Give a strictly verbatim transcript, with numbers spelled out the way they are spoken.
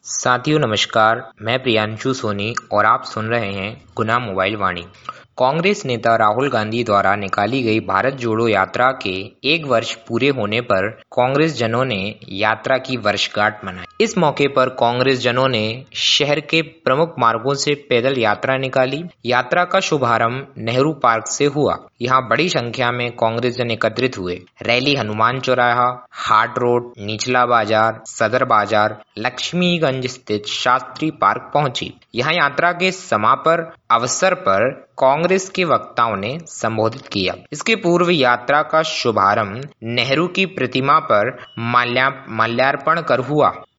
साथियों नमस्कार, मैं प्रियांशु सोनी और आप सुन रहे हैं गुना मोबाइल वाणी। कांग्रेस नेता राहुल गांधी द्वारा निकाली गई भारत जोड़ो यात्रा के एक वर्ष पूरे होने पर कांग्रेस जनों ने यात्रा की वर्षगांठ मनाई। इस मौके पर कांग्रेस जनों ने शहर के प्रमुख मार्गों से पैदल यात्रा निकाली। यात्रा का शुभारंभ नेहरू पार्क से हुआ। यहाँ बड़ी संख्या में कांग्रेस जन एकत्रित हुए। रैली हनुमान चौराहा, हाट रोड, निचला बाजार, सदर बाजार, लक्ष्मीगंज स्थित शास्त्री पार्क पहुंची। यहाँ यात्रा के समापन अवसर पर कांग्रेस के वक्ताओं ने संबोधित किया। इसके पूर्व यात्रा का शुभारंभ नेहरू की प्रतिमा पर माल्या माल्यार्पण कर हुआ।